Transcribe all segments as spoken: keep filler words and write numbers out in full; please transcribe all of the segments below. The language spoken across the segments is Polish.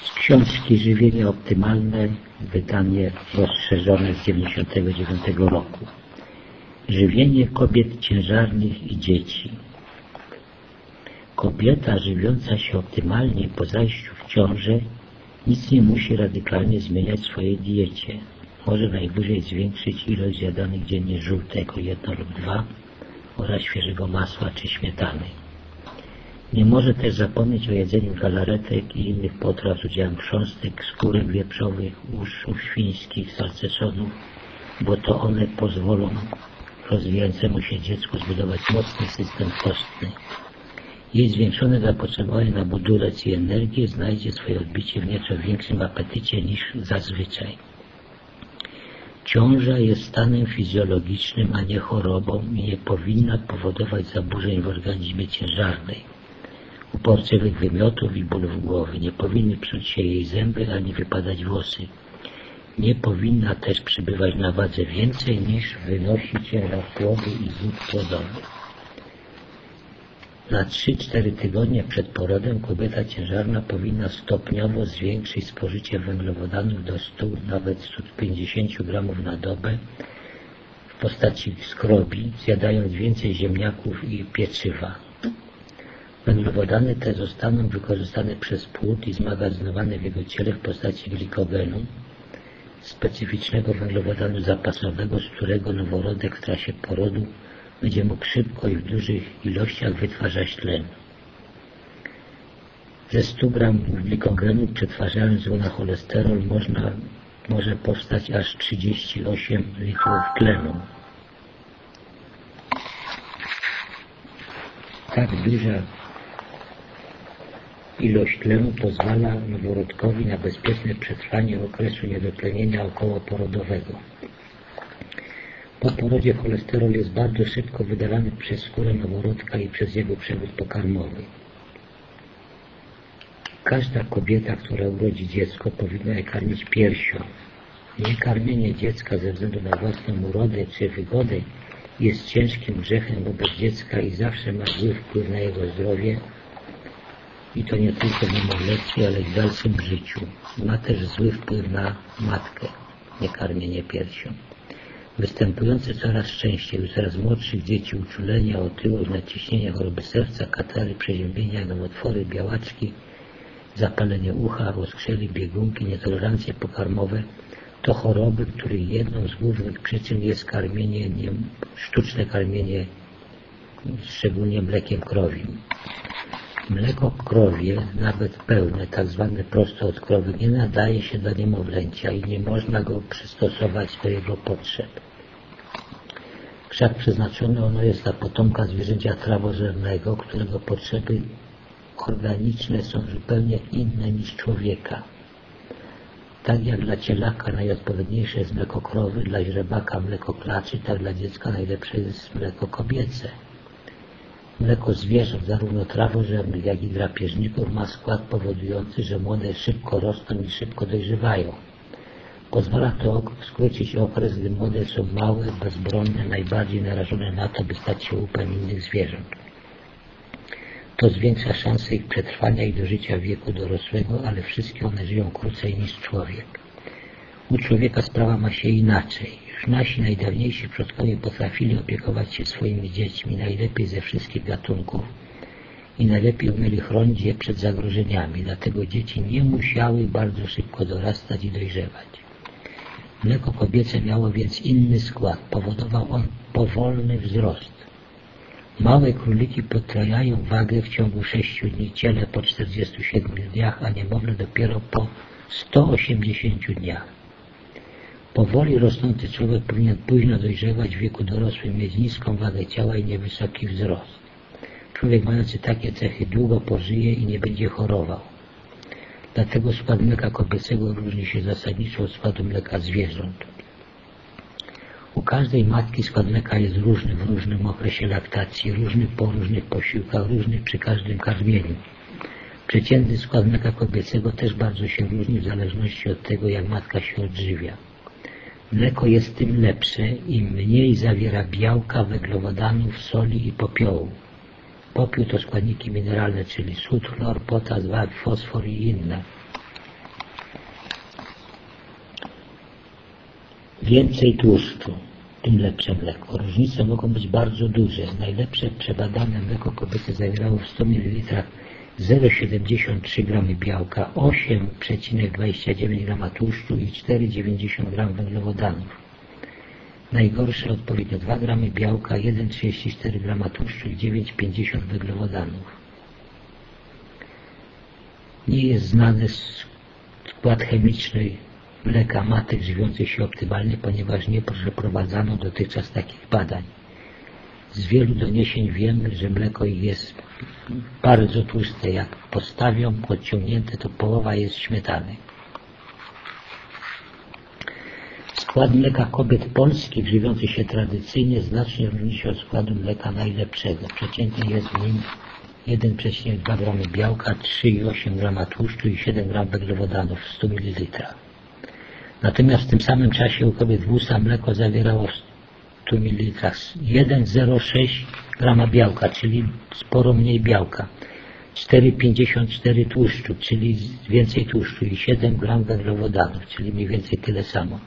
Z książki Żywienie optymalne, wydanie rozszerzone z dziewięćdziesiątego dziewiątego roku. Żywienie kobiet ciężarnych i dzieci. Kobieta żywiąca się optymalnie po zajściu w ciążę nic nie musi radykalnie zmieniać w swojej diecie. Może najwyżej zwiększyć ilość zjadanych dziennie żółtek o jedno lub dwa oraz świeżego masła czy śmietany. Nie może też zapomnieć o jedzeniu galaretek i innych potraw z udziałem chrząstek, skórek wieprzowych, uszów świńskich, salcesonów, bo to one pozwolą rozwijającemu się dziecku zbudować mocny system kostny. Jej zwiększone zapotrzebowanie na budulec i energię znajdzie swoje odbicie w nieco większym apetycie niż zazwyczaj. Ciąża jest stanem fizjologicznym, a nie chorobą i nie powinna powodować zaburzeń w organizmie ciężarnej, uporczywych wymiotów i bólów głowy. Nie powinny psuć się jej zęby ani wypadać włosy. Nie powinna też przybywać na wadze więcej niż wynosi ciężar płodu i wód płodowych. Na trzy cztery tygodnie przed porodem kobieta ciężarna powinna stopniowo zwiększyć spożycie węglowodanów do stu, nawet stu pięćdziesięciu gramów na dobę w postaci skrobi, zjadając więcej ziemniaków i pieczywa. Węglowodany te zostaną wykorzystane przez płód i zmagazynowane w jego ciele w postaci glikogenu, specyficznego węglowodanu zapasowego, z którego noworodek w trakcie porodu będzie mógł szybko i w dużych ilościach wytwarzać tlen. Ze stu gramów glikogenu, przetwarzając go na cholesterol, można, może powstać aż trzydzieści osiem litrów tlenu. Tak duża ilość tlenu pozwala noworodkowi na bezpieczne przetrwanie okresu niedotlenienia okołoporodowego. Po porodzie cholesterol jest bardzo szybko wydalany przez skórę noworodka i przez jego przewód pokarmowy. Każda kobieta, która urodzi dziecko, powinna je karmić piersią. Niekarmienie dziecka ze względu na własną urodę czy wygodę jest ciężkim grzechem wobec dziecka i zawsze ma zły wpływ na jego zdrowie, i to nie tylko w niemowlęciu, ale i w dalszym życiu. Ma też zły wpływ na matkę, niekarmienie piersią. Występujące coraz częściej u coraz młodszych dzieci uczulenia, otyłość, nadciśnienie, choroby serca, katary, przeziębienia, nowotwory, białaczki, zapalenie ucha, oskrzeli, biegunki, nietolerancje pokarmowe to choroby, których jedną z głównych przyczyn jest karmienie, nie, sztuczne karmienie, szczególnie mlekiem krowim. Mleko krowie, nawet pełne, tak zwane prosto od krowy, nie nadaje się do niemowlęcia i nie można go przystosować do jego potrzeb. Wszak przeznaczone ono jest dla potomka zwierzęcia trawożernego, którego potrzeby organiczne są zupełnie inne niż człowieka. Tak jak dla cielaka najodpowiedniejsze jest mleko krowy, dla źrebaka mleko klaczy, tak dla dziecka najlepsze jest mleko kobiece. Mleko zwierząt, zarówno trawożernych, jak i drapieżników, ma skład powodujący, że młode szybko rosną i szybko dojrzewają. Pozwala to skrócić okres, gdy młode są małe, bezbronne, najbardziej narażone na to, by stać się łupem innych zwierząt. To zwiększa szanse ich przetrwania i dożycia wieku dorosłego, ale wszystkie one żyją krócej niż człowiek. U człowieka sprawa ma się inaczej. Już nasi najdawniejsi przodkowie potrafili opiekować się swoimi dziećmi najlepiej ze wszystkich gatunków i najlepiej umieli chronić je przed zagrożeniami, dlatego dzieci nie musiały bardzo szybko dorastać i dojrzewać. Mleko kobiece miało więc inny skład, powodował on powolny wzrost. Małe króliki potrajają wagę w ciągu sześciu dni, ciele po czterdziestu siedmiu dniach, a niemowlę dopiero po stu osiemdziesięciu dniach. Powoli rosnący człowiek powinien późno dojrzewać, w wieku dorosłym mieć niską wagę ciała i niewysoki wzrost. Człowiek mający takie cechy długo pożyje i nie będzie chorował. Dlatego skład mleka kobiecego różni się zasadniczo od składu mleka zwierząt. U każdej matki skład mleka jest różny w różnym okresie laktacji, różny po różnych posiłkach, różny przy każdym karmieniu. Przeciętny skład mleka kobiecego też bardzo się różni w zależności od tego, jak matka się odżywia. Mleko jest tym lepsze, im mniej zawiera białka, węglowodanów, soli i popiołu. Popiół to składniki mineralne, czyli sód, chlor, potas, wapń, fosfor i inne. Więcej tłuszczu, tym lepsze mleko. Różnice mogą być bardzo duże. Najlepsze przebadane mleko kobiece zawierało w stu mililitrach zero przecinek siedemdziesiąt trzy gramy białka, osiem przecinek dwadzieścia dziewięć grama tłuszczu i cztery przecinek dziewięćdziesiąt grama węglowodanów. Najgorsze odpowiednio dwa gramy białka, jeden przecinek trzydzieści cztery grama tłuszczu i dziewięć przecinek pięćdziesiąt węglowodanów. Nie jest znany skład chemiczny mleka matek żywiących się optymalnie, ponieważ nie przeprowadzano dotychczas takich badań. Z wielu doniesień wiemy, że mleko jest bardzo tłuste. Jak postawią odciągnięte, to połowa jest śmietany. Skład mleka kobiet polskich żywiących się tradycyjnie znacznie różni się od składu mleka najlepszego. Przeciętnie jest w nim jeden przecinek dwa gramy białka, trzy przecinek osiem grama tłuszczu i siedem gramów węglowodanów w stu mililitrach. Natomiast w tym samym czasie u kobiet w łusa mleko zawierało w stu mililitrach jeden przecinek zero sześć grama białka, czyli sporo mniej białka, cztery przecinek pięćdziesiąt cztery tłuszczu, czyli więcej tłuszczu i siedem gramów węglowodanów, czyli mniej więcej tyle samo.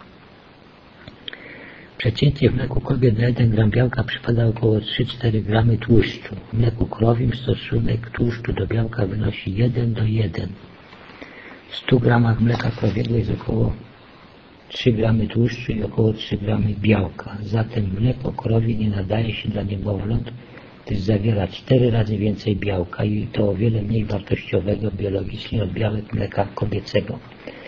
Przeciętnie w mleku kobiet na jeden gram białka przypada około trzy do czterech gramów tłuszczu. W mleku krowim stosunek tłuszczu do białka wynosi jeden do jeden. W stu gramach mleka krowiego jest około trzy gramy tłuszczu i około trzy gramy białka. Zatem mleko krowie nie nadaje się dla niemowląt, gdyż zawiera cztery razy więcej białka i to o wiele mniej wartościowego biologicznie od białek mleka kobiecego.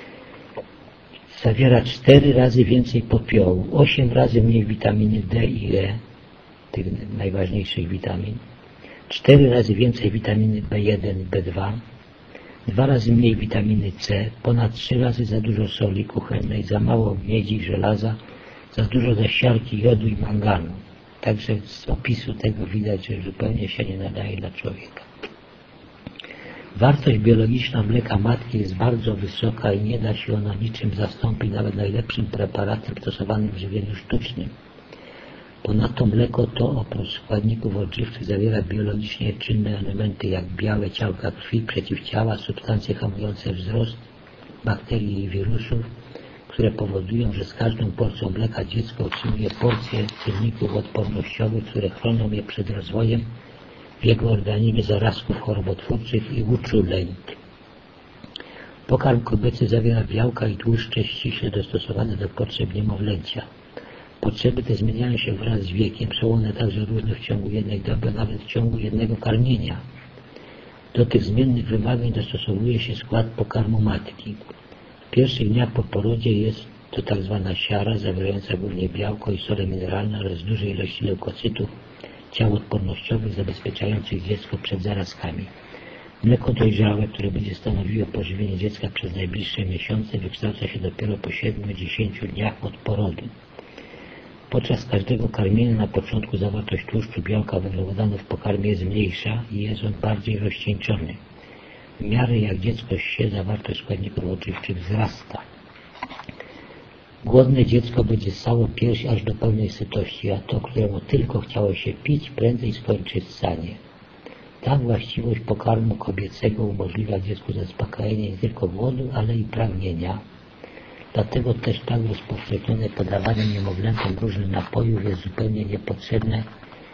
Zawiera cztery razy więcej popiołu, osiem razy mniej witaminy D i E, tych najważniejszych witamin, cztery razy więcej witaminy B jeden i B dwa, dwa razy mniej witaminy C, ponad trzy razy za dużo soli kuchennej, za mało miedzi i żelaza, za dużo zaś siarki, jodu i manganu. Także z opisu tego widać, że zupełnie się nie nadaje dla człowieka. Wartość biologiczna mleka matki jest bardzo wysoka i nie da się ona niczym zastąpić, nawet najlepszym preparatem stosowanym w żywieniu sztucznym. Ponadto mleko to oprócz składników odżywczych zawiera biologicznie czynne elementy jak białe ciałka krwi, przeciwciała, substancje hamujące wzrost bakterii i wirusów, które powodują, że z każdą porcją mleka dziecko otrzymuje porcję czynników odpornościowych, które chronią je przed rozwojem w jego organizmie zarazków chorobotwórczych i uczuleń. Pokarm kobiecy zawiera białka i tłuszcze ściśle dostosowane do potrzeb niemowlęcia. Potrzeby te zmieniają się wraz z wiekiem, są one także różne w ciągu jednej doby, nawet w ciągu jednego karmienia. Do tych zmiennych wymagań dostosowuje się skład pokarmu matki. W pierwszych dniach po porodzie jest to tak zwana siara, zawierająca głównie białko i sole mineralne oraz duże ilości leukocytów, ciał odpornościowych zabezpieczających dziecko przed zarazkami. Mleko dojrzałe, które będzie stanowiło pożywienie dziecka przez najbliższe miesiące, wykształca się dopiero po siedmiu do dziesięciu dniach od porodu. Podczas każdego karmienia na początku zawartość tłuszczu, białka, węglowodanów w pokarmie jest mniejsza i jest on bardziej rozcieńczony. W miarę jak dziecko się, zawartość składników odżywczych wzrasta. Głodne dziecko będzie ssało pierś aż do pełnej sytości, a to, któremu tylko chciało się pić, prędzej skończy ssanie. Ta właściwość pokarmu kobiecego umożliwia dziecku zaspokajanie nie tylko głodu, ale i pragnienia. Dlatego też tak rozpowszechnione podawanie niemowlętom różnych napojów jest zupełnie niepotrzebne,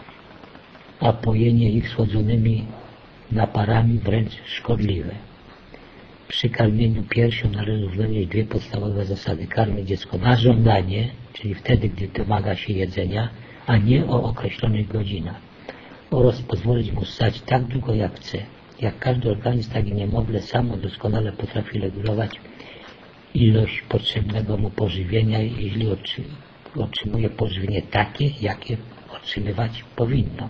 a pojenie ich słodzonymi naparami wręcz szkodliwe. Przy karmieniu piersią należy uwzględnić dwie podstawowe zasady. Karmić dziecko na żądanie, czyli wtedy, gdy domaga się jedzenia, a nie o określonych godzinach. Oraz pozwolić mu ssać tak długo jak chce. Jak każdy organizm, tak i niemowlę samo doskonale potrafi regulować ilość potrzebnego mu pożywienia, jeśli otrzymuje pożywienie takie, jakie otrzymywać powinno.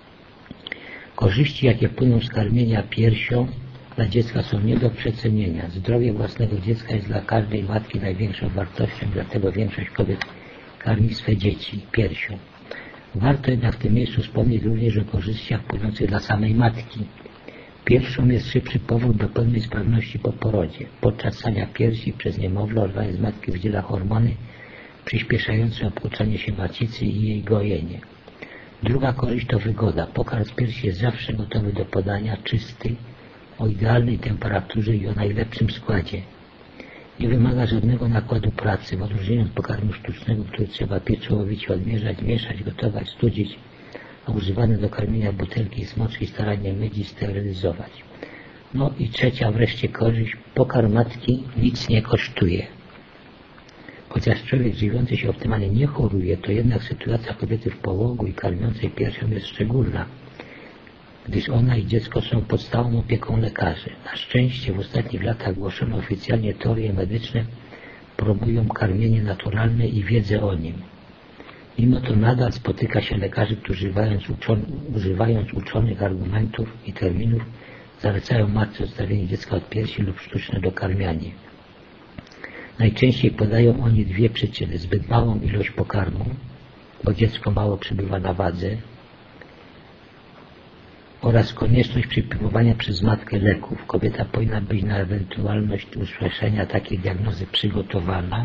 Korzyści, jakie płyną z karmienia piersią dla dziecka, są nie do przecenienia. Zdrowie własnego dziecka jest dla każdej matki największą wartością, dlatego większość kobiet karmi swe dzieci piersią. Warto jednak w tym miejscu wspomnieć również o korzyściach płynących dla samej matki. Pierwszą jest szybszy powrót do pełnej sprawności po porodzie. Podczas ssania piersi przez niemowlę organizm matki wydziela hormony przyspieszające obkuczanie się macicy i jej gojenie. Druga korzyść to wygoda. Pokarm z piersi jest zawsze gotowy do podania, czysty, o idealnej temperaturze i o najlepszym składzie. Nie wymaga żadnego nakładu pracy, w odróżnieniu od pokarmu sztucznego, który trzeba pieczołowicie odmierzać, mieszać, gotować, studzić, a używane do karmienia butelki i smoczki starannie myć i sterylizować. No i trzecia wreszcie korzyść, pokarm matki nic nie kosztuje. Chociaż człowiek żywiący się optymalnie nie choruje, to jednak sytuacja kobiety w połogu i karmiącej piersią jest szczególna, gdyż ona i dziecko są pod stałą opieką lekarzy. Na szczęście w ostatnich latach głoszono oficjalnie teorie medyczne promują karmienie naturalne i wiedzę o nim. Mimo to nadal spotyka się lekarzy, którzy używając, uczon używając uczonych argumentów i terminów zalecają matce odstawienie dziecka od piersi lub sztuczne dokarmianie. Najczęściej podają oni dwie przyczyny: zbyt małą ilość pokarmu, bo dziecko mało przybywa na wadze, oraz konieczność przyjmowania przez matkę leków. Kobieta powinna być na ewentualność usłyszenia takiej diagnozy przygotowana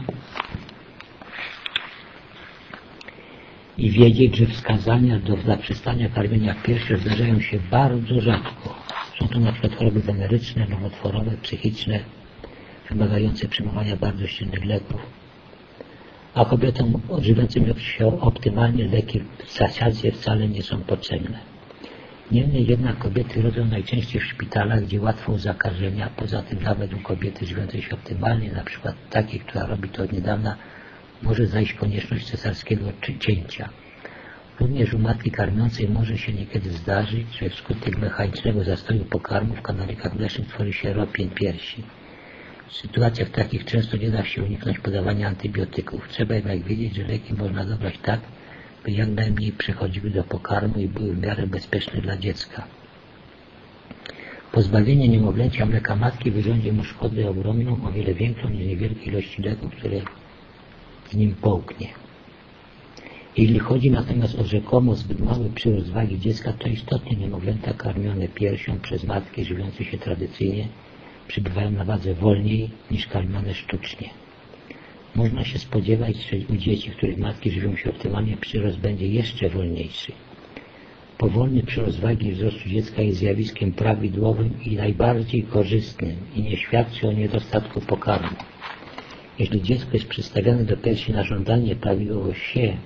i wiedzieć, że wskazania do zaprzestania karmienia piersią zdarzają się bardzo rzadko. Są to na przykład choroby weneryczne, nowotworowe, psychiczne, wymagające przyjmowania bardzo silnych leków. A kobietom żywiącym się optymalnie leki w zasadzie wcale nie są potrzebne. Niemniej jednak kobiety rodzą najczęściej w szpitalach, gdzie łatwo zakażenia. Poza tym nawet u kobiety żywiącej się optymalnie, na przykład takiej, która robi to od niedawna, może zajść konieczność cesarskiego cięcia. Również u matki karmiącej może się niekiedy zdarzyć, że wskutek mechanicznego zastoju pokarmu w kanalikach mlecznych tworzy się ropień piersi. W sytuacjach takich często nie da się uniknąć podawania antybiotyków. Trzeba jednak wiedzieć, że leki można dobrać tak, by jak najmniej przechodziły do pokarmu i były w miarę bezpieczne dla dziecka. Pozbawienie niemowlęcia mleka matki wyrządzi mu szkodę ogromną, o wiele większą niż niewielkie ilości leków, które z nim połknie. Jeśli chodzi natomiast o rzekomo zbyt mały przyrost wagi dziecka, to istotnie niemowlęta karmione piersią przez matki żywiące się tradycyjnie przybywają na wadze wolniej niż karmione sztucznie. Można się spodziewać, że u dzieci, których matki żywią się optymalnie, przyrost będzie jeszcze wolniejszy. Powolny przyrost wagi i wzrostu dziecka jest zjawiskiem prawidłowym i najbardziej korzystnym i nie świadczy o niedostatku pokarmu. Jeśli dziecko jest przystawiane do piersi na żądanie prawidłowo się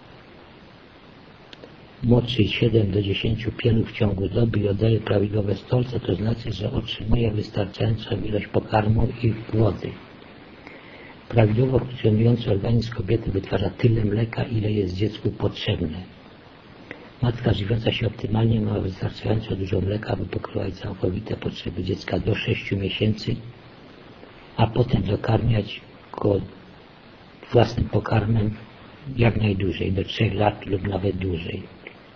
moczy siedem do dziesięciu pieluch w ciągu doby i oddaje prawidłowe stolce, to znaczy, że otrzymuje wystarczającą ilość pokarmu i wody. Prawidłowo funkcjonujący organizm kobiety wytwarza tyle mleka, ile jest dziecku potrzebne. Matka żywiąca się optymalnie ma wystarczająco dużo mleka, by pokrywać całkowite potrzeby dziecka do sześciu miesięcy, a potem dokarmiać go własnym pokarmem jak najdłużej, do trzech lat lub nawet dłużej.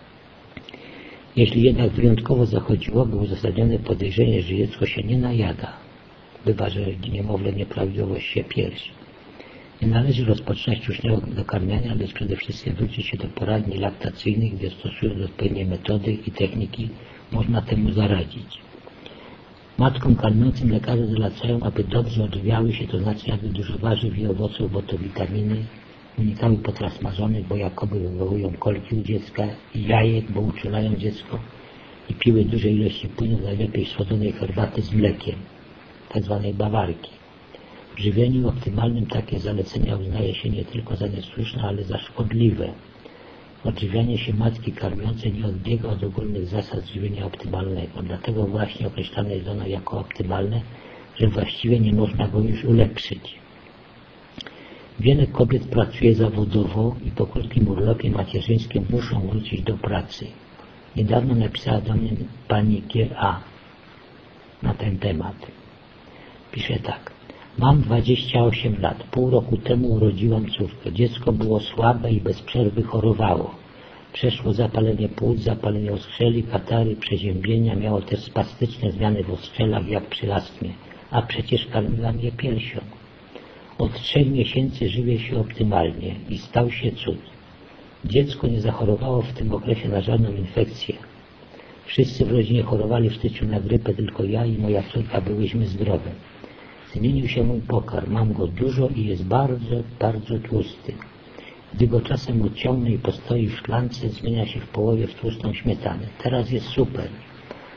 Jeśli jednak wyjątkowo zachodziłoby uzasadnione podejrzenie, że dziecko się nie najada, bywa, że niemowlę nieprawidłowo się piersi, nie należy rozpoczynać sztucznego dokarmiania, lecz przede wszystkim zwrócić się do poradni laktacyjnych, gdzie stosując odpowiednie metody i techniki można temu zaradzić. Matkom karmiącym lekarze zalecają, aby dobrze odżywiały się, to znaczy aby dużo warzyw i owoców, bo to witaminy, unikały potraw smażonych, bo jakoby wywołują kolki u dziecka, i jajek, bo uczulają dziecko, i piły duże ilości płynów, najlepiej słodzonej herbaty z mlekiem, tak zwanej bawarki. W żywieniu optymalnym takie zalecenia uznaje się nie tylko za niesłuszne, ale za szkodliwe. Odżywianie się matki karmiącej nie odbiega od ogólnych zasad żywienia optymalnego, dlatego właśnie określane jest ono jako optymalne, że właściwie nie można go już ulepszyć. Wiele kobiet pracuje zawodowo i po krótkim urlopie macierzyńskim muszą wrócić do pracy. Niedawno napisała do mnie pani G A na ten temat. Pisze tak: mam dwadzieścia osiem lat. Pół roku temu urodziłam córkę. Dziecko było słabe i bez przerwy chorowało. Przeszło zapalenie płuc, zapalenie oskrzeli, katary, przeziębienia. Miało też spastyczne zmiany w oskrzelach, jak przy astmie. A przecież karmiłam je piersią. Od trzech miesięcy żywię się optymalnie i stał się cud. Dziecko nie zachorowało w tym okresie na żadną infekcję. Wszyscy w rodzinie chorowali w styczniu na grypę, tylko ja i moja córka byłyśmy zdrowe. Zmienił się mój pokarm, mam go dużo i jest bardzo, bardzo tłusty. Gdy go czasem odciągnę i postoi w szklance, zmienia się w połowie w tłustą śmietanę. Teraz jest super.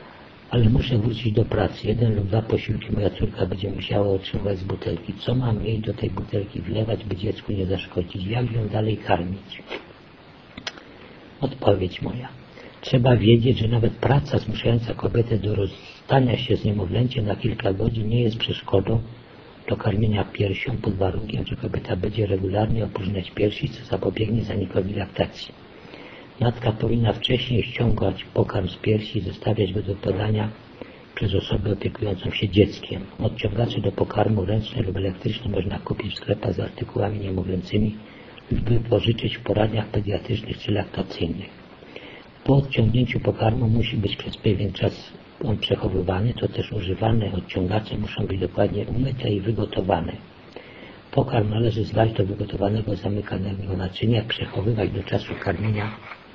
ale muszę wrócić do pracy. Jeden lub dwa posiłki moja córka będzie musiała otrzymywać z butelki. Co mam jej do tej butelki wlewać, by dziecku nie zaszkodzić? Jak ją dalej karmić? Odpowiedź moja. Trzeba wiedzieć, że nawet praca zmuszająca kobietę do rozstania się z niemowlęciem na kilka godzin nie jest przeszkodą do karmienia piersią pod warunkiem, że kobieta będzie regularnie opróżniać piersi, co zapobiegnie zanikowi laktacji. Matka powinna wcześniej ściągać pokarm z piersi i zostawiać go do podania przez osobę opiekującą się dzieckiem. Odciągacze do pokarmu ręczne lub elektryczne można kupić w sklepach z artykułami niemowlęcymi lub wypożyczyć w poradniach pediatrycznych czy laktacyjnych. Po odciągnięciu pokarmu musi być przez pewien czas on przechowywany, to też używane odciągacze muszą być dokładnie umyte i wygotowane. Pokarm należy zlać do wygotowanego, zamykanego naczynia, przechowywać do czasu karmienia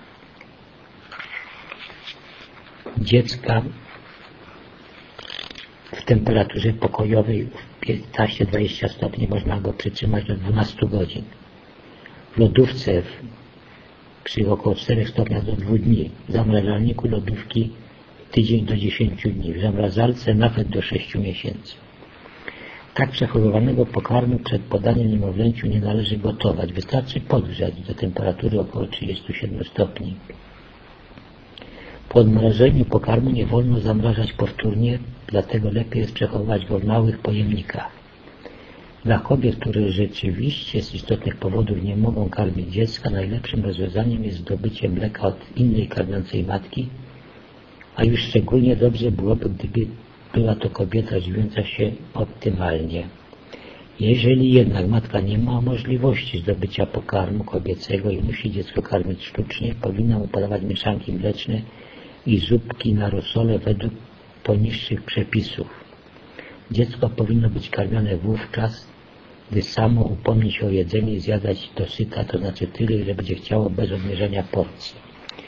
dziecka w temperaturze pokojowej w piętnaście do dwudziestu stopni, można go przytrzymać do dwunastu godzin. W lodówce w, przy około czterech stopniach do dwóch dni, w zamrażalniku lodówki tydzień do dziesięciu dni, w zamrażalce nawet do sześciu miesięcy. Tak przechowywanego pokarmu przed podaniem niemowlęciu nie należy gotować, wystarczy podgrzać do temperatury około trzydziestu siedmiu stopni. Po odmrożeniu pokarmu nie wolno zamrażać powtórnie, dlatego lepiej jest przechowywać go w małych pojemnikach. Dla kobiet, które rzeczywiście z istotnych powodów nie mogą karmić dziecka, najlepszym rozwiązaniem jest zdobycie mleka od innej karmiącej matki, a już szczególnie dobrze byłoby, gdyby była to kobieta żywiąca się optymalnie. Jeżeli jednak matka nie ma możliwości zdobycia pokarmu kobiecego i musi dziecko karmić sztucznie, powinna mu podawać mieszanki mleczne i zupki na rosole według poniższych przepisów. Dziecko powinno być karmione wówczas, gdy samo upomni się o jedzenie i zjadać dosyta, to znaczy tyle, ile będzie chciało bez odmierzania porcji.